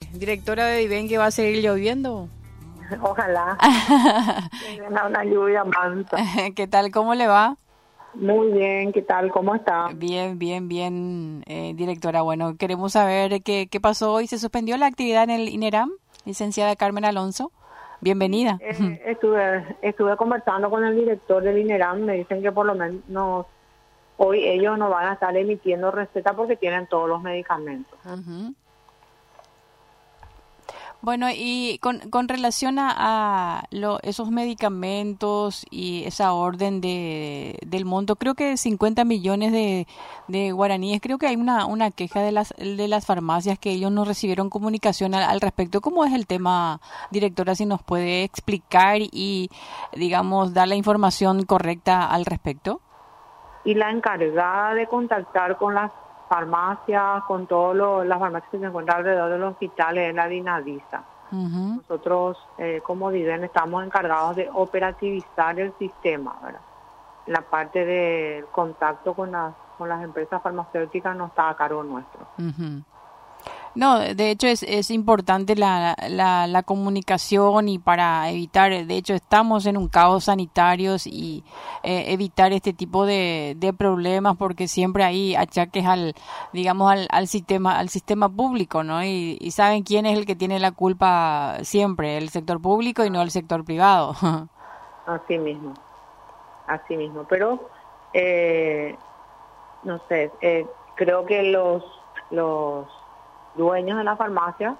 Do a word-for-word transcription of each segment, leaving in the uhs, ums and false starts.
directora de Viven, que va a seguir lloviendo. Ojalá. Tenga una lluvia mansa. ¿Qué tal? ¿Cómo le va? Muy bien, ¿qué tal? ¿Cómo está? Bien, bien, bien, eh, directora. Bueno, queremos saber qué, qué pasó hoy. ¿Se suspendió la actividad en el INERAM? Licenciada Carmen Alonso, bienvenida. Eh, estuve estuve conversando con el director del INERAM. Me dicen que por lo menos hoy ellos no van a estar emitiendo recetas porque tienen todos los medicamentos. Uh-huh. Bueno, y con, con relación a, a lo, esos medicamentos y esa orden de del monto, creo que cincuenta millones de, de guaraníes, creo que hay una, una queja de las de las farmacias que ellos no recibieron comunicación al, al respecto. ¿Cómo es el tema, directora? Si nos puede explicar y, digamos, dar la información correcta al respecto. Y la encargada de contactar con las farmacias, con todas las farmacias que se encuentran alrededor de los hospitales, es la Dinavisa. Uh-huh. Nosotros, eh, como Viven, estamos encargados de operativizar el sistema, ¿verdad? La parte de contacto con las, con las empresas farmacéuticas no está a cargo nuestro. Uh-huh. No, de hecho es, es importante la, la, la comunicación y para evitar, de hecho estamos en un caos sanitario y eh, evitar este tipo de, de problemas porque siempre hay achaques al, digamos, al, al sistema, al sistema público, ¿no? Y, y saben quién es el que tiene la culpa siempre, el sector público y no el sector privado. Así mismo, así mismo, pero eh, no sé, eh, creo que los los dueños de la farmacia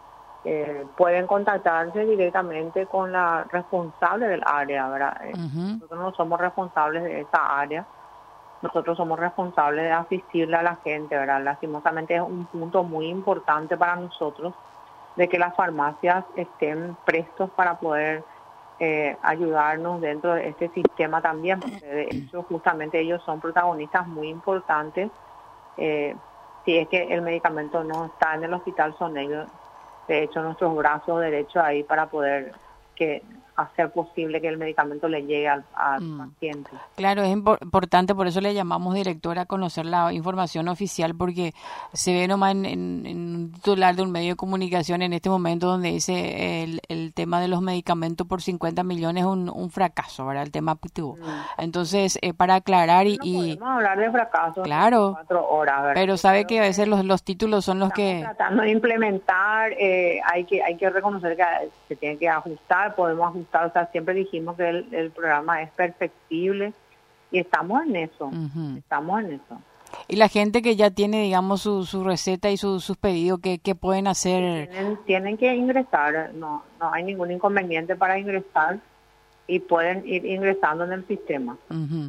eh, pueden contactarse directamente con la responsable del área, ¿verdad? Uh-huh. Nosotros no somos responsables de esa área, nosotros somos responsables de asistirle a la gente, ¿verdad? Lastimosamente es un punto muy importante para nosotros de que las farmacias estén prestos para poder eh, ayudarnos dentro de este sistema también, porque de hecho justamente ellos son protagonistas muy importantes. Eh, Si es que el medicamento no está en el hospital, son ellos, de hecho, nuestros brazos derechos ahí para poder que hacer posible que el medicamento le llegue al, al mm. paciente. Claro, es impor- importante, por eso le llamamos, directora, a conocer la información oficial, porque se ve nomás en, en, en un titular de un medio de comunicación en este momento donde dice el, el tema de los medicamentos por cincuenta millones es un, un fracaso, ¿verdad? El tema P T U. Mm. Entonces, eh, para aclarar y... No podemos hablar de fracaso. Claro, cuatro horas, ¿verdad? Pero sabe pero que a veces los, los títulos son los que... tratando de implementar, eh, hay que hay que reconocer que se tiene que ajustar, podemos ajustar. O sea, siempre dijimos que el, el programa es perfectible y estamos en eso, uh-huh. estamos en eso. Y la gente que ya tiene, digamos, su, su receta y su, sus pedidos, ¿qué, qué pueden hacer? Tienen, tienen que ingresar, no no hay ningún inconveniente para ingresar y pueden ir ingresando en el sistema. Uh-huh.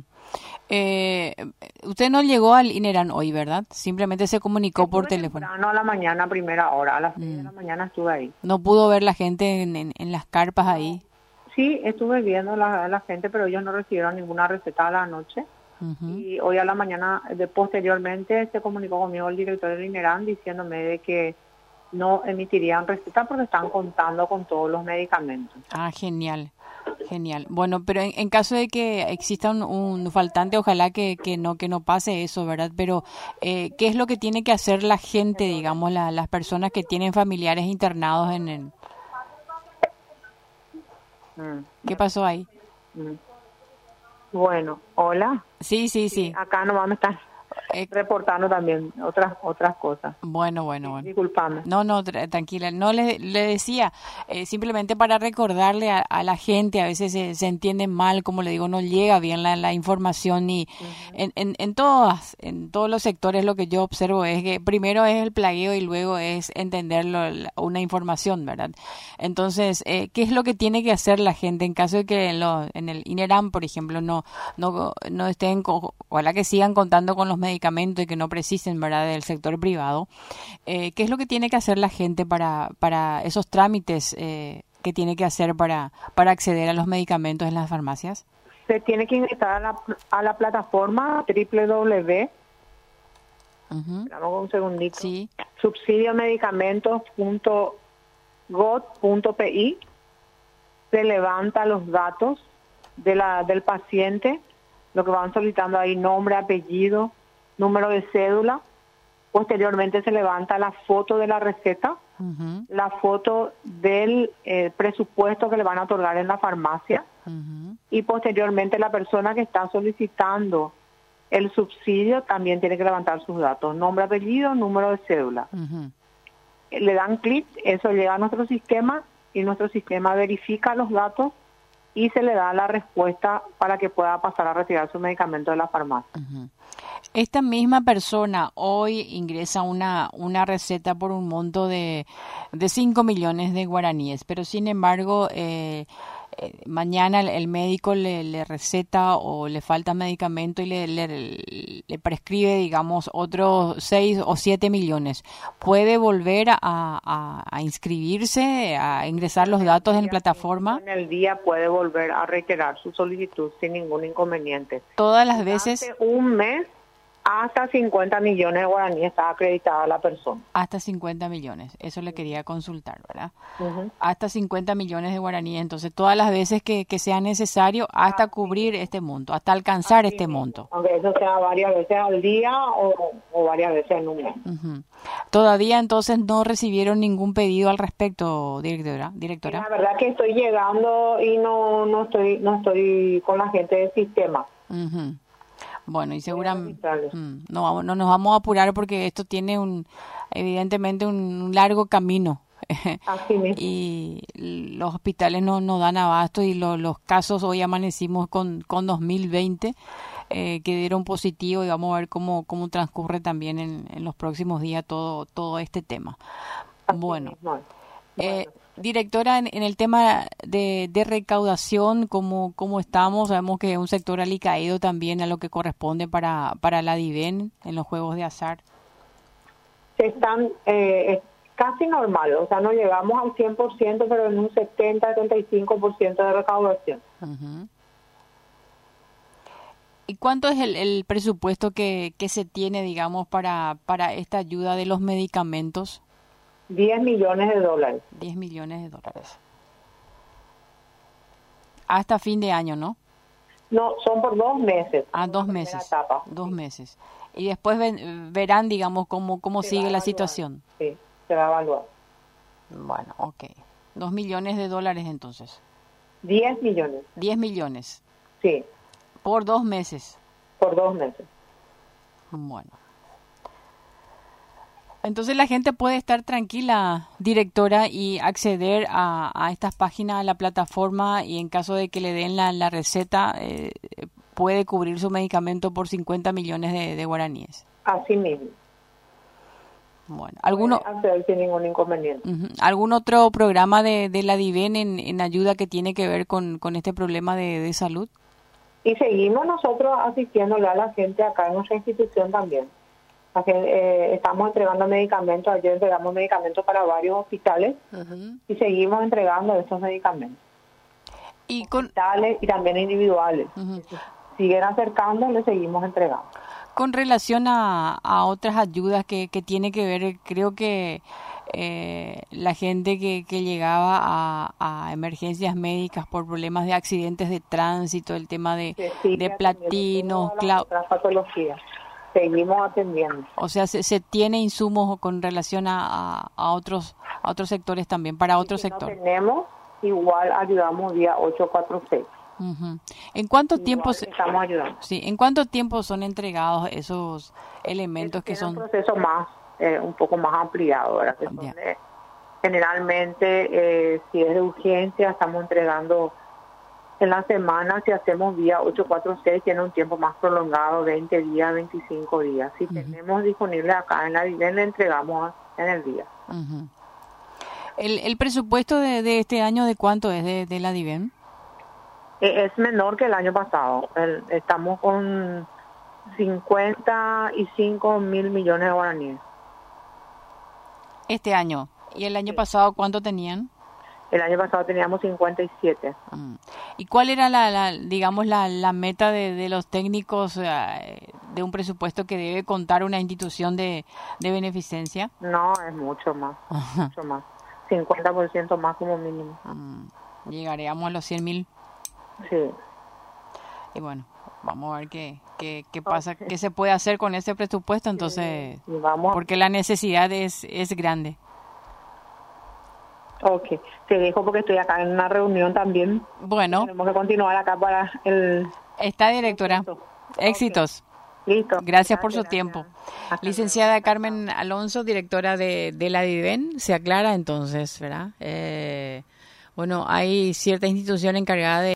Eh, usted no llegó al INERAM hoy, ¿verdad? Simplemente se comunicó estuve por teléfono. No, a la mañana, a primera hora, a las seis mm. de la mañana estuve ahí. ¿No pudo ver la gente en, en, en las carpas ahí? Sí, estuve viendo la, la gente, pero ellos no recibieron ninguna receta a la noche. Uh-huh. Y hoy a la mañana, de, posteriormente, se comunicó conmigo el director del INERAM diciéndome de que no emitirían receta porque están contando con todos los medicamentos. Ah, genial. Genial. Bueno, pero en, en caso de que exista un, un faltante, ojalá que, que no que no pase eso, ¿verdad? Pero eh, ¿qué es lo que tiene que hacer la gente, digamos, la, las personas que tienen familiares internados en el... Mm. ¿Qué pasó ahí? Mm. Bueno, hola. Sí, sí, sí. Acá no vamos a estar eh, reportando también otras otras cosas. Bueno, bueno, bueno. Disculpame. No, no, tra- tranquila. No, le, le decía, eh, simplemente para recordarle a, a la gente, a veces se, se entiende mal, como le digo, no llega bien la, la información y uh-huh. en, en, en todas, en todos los sectores lo que yo observo es que primero es el plagueo y luego es entenderlo, una información, ¿verdad? Entonces, eh, ¿qué es lo que tiene que hacer la gente en caso de que en, lo, en el INERAM, por ejemplo, no, no, no estén, ojalá que sigan contando con los medicamentos y que no precisen, ¿verdad?, del sector privado? Eh, ¿Qué es lo que tiene que hacer la gente para, para esos trámites eh, que tiene que hacer para, para acceder a los medicamentos en las farmacias? Se tiene que ingresar a la, a la plataforma doble u doble u doble u Uh-huh. Dame un segundito. Sí. subsidio medicamentos punto gov punto pi. Se levanta los datos de la del paciente, lo que van solicitando ahí, nombre, apellido, número de cédula. Posteriormente se levanta la foto de la receta Ujú, la foto del eh, presupuesto que le van a otorgar en la farmacia ujú, y posteriormente la persona que está solicitando el subsidio también tiene que levantar sus datos, nombre, apellido, número de cédula. ujú. Le dan clic, eso llega a nuestro sistema y nuestro sistema verifica los datos y se le da la respuesta para que pueda pasar a retirar su medicamento de la farmacia. Ujú. Esta misma persona hoy ingresa una, una receta por un monto de, de cinco millones de guaraníes, pero sin embargo, eh, eh, mañana el, el médico le, le receta o le falta medicamento y le, le, le prescribe, digamos, otros seis o siete millones. ¿Puede volver a, a, a inscribirse, a ingresar los datos en plataforma? En el día puede volver a reiterar su solicitud sin ningún inconveniente. Todas las veces. Hace un mes, hasta cincuenta millones de guaraníes está acreditada la persona. Hasta cincuenta millones, eso le quería consultar, ¿verdad? Uh-huh. Hasta cincuenta millones de guaraníes, entonces todas las veces que, que sea necesario hasta cubrir este monto, hasta alcanzar este monto. Aunque eso sea varias veces al día o, o varias veces en un mes. Uh-huh. Todavía entonces no recibieron ningún pedido al respecto, directora. directora. La verdad que estoy llegando y no no estoy no estoy con la gente del sistema. Uh-huh. Bueno, y seguramente mm, no, vamos, no nos vamos a apurar porque esto tiene un evidentemente un largo camino. Así mismo. Y los hospitales no, no dan abasto y lo, los casos hoy amanecimos con, con dos mil veinte eh, que dieron positivo y vamos a ver cómo, cómo transcurre también en, en los próximos días todo, todo este tema. Así Bueno. mismo. Eh, directora, en, en el tema de, de recaudación, ¿cómo, ¿cómo estamos? Sabemos que es un sector alicaído también a lo que corresponde para, para la DIVEN en los juegos de azar. Se están eh, casi normal, o sea, no llegamos al cien por ciento, pero en un setenta, setenta y cinco por ciento de recaudación. Uh-huh. ¿Y cuánto es el, el presupuesto que, que se tiene, digamos, para, para esta ayuda de los medicamentos? diez millones de dólares. diez millones de dólares. Hasta fin de año, ¿no? No, son por dos meses. Ah, dos meses. Etapa. Dos meses. Y después ven, verán, digamos, cómo, cómo Se sigue la evaluar. situación. Sí, se va a evaluar. Bueno, ok. Dos millones de dólares entonces. diez millones. Diez millones. Sí. Por dos meses. Por dos meses. Bueno. Entonces la gente puede estar tranquila, directora, y acceder a, a estas páginas, a la plataforma, y en caso de que le den la, la receta, eh, puede cubrir su medicamento por cincuenta millones de, de guaraníes. Así mismo. Bueno, ¿alguno, puede acceder sin ningún inconveniente. uh-huh, ¿algún otro programa de, de la DIVEN en, en ayuda que tiene que ver con, con este problema de, de salud? Y seguimos nosotros asistiéndole a la gente acá en nuestra institución también. Que, eh, estamos entregando medicamentos, ayer entregamos medicamentos para varios hospitales uh-huh. y seguimos entregando estos medicamentos. Y con hospitales y también individuales. Uh-huh. Si siguen acercando, le seguimos entregando. Con relación a, a otras ayudas que, que tiene que ver, creo que eh, la gente que, que llegaba a, a emergencias médicas por problemas de accidentes de tránsito, el tema de, sí, de platinos, clau- otras patologías. Seguimos atendiendo. O sea, se, se tiene insumos con relación a, a, a otros a otros sectores también, para otro si sector. No tenemos, igual ayudamos vía ocho cuatro seis. Uh-huh. ¿En cuánto igual tiempo se, estamos ayudando? Sí, ¿en cuánto tiempo son entregados esos elementos Eso que son un proceso más eh, un poco más ampliado, ¿verdad? Que son de, generalmente eh, si es de urgencia estamos entregando en la semana. Si hacemos vía ocho cuatro seis tiene un tiempo más prolongado, veinte días, veinticinco días. Si uh-huh. tenemos disponible acá en la DIVEN, le entregamos en el día. Uh-huh. ¿El, el presupuesto de, de este año de cuánto es de, de la DIVEN? Eh, es menor que el año pasado. El, estamos con cincuenta y cinco mil millones de guaraníes. Este año. ¿Y el año sí. pasado cuánto tenían? El año pasado teníamos cincuenta y siete. Mm. ¿Y cuál era la, la digamos, la, la meta de, de los técnicos eh, de un presupuesto que debe contar una institución de, de beneficencia? No, es mucho más, Ajá. mucho más. cincuenta por ciento más como mínimo. Mm. Llegaríamos a los cien mil. Sí. Y bueno, vamos a ver qué, qué, qué pasa, okay. qué se puede hacer con ese presupuesto, entonces, sí. Vamos. porque la necesidad es, es grande. Ok, te dejo porque estoy acá en una reunión también. Bueno, Tenemos que continuar acá para el... está, directora. Éxitos. Okay. Listo. Gracias por su Gracias, tiempo. gracias. Licenciada Carmen Alonso, directora de, de la Diven, se aclara entonces, ¿verdad? Eh, bueno, hay cierta institución encargada de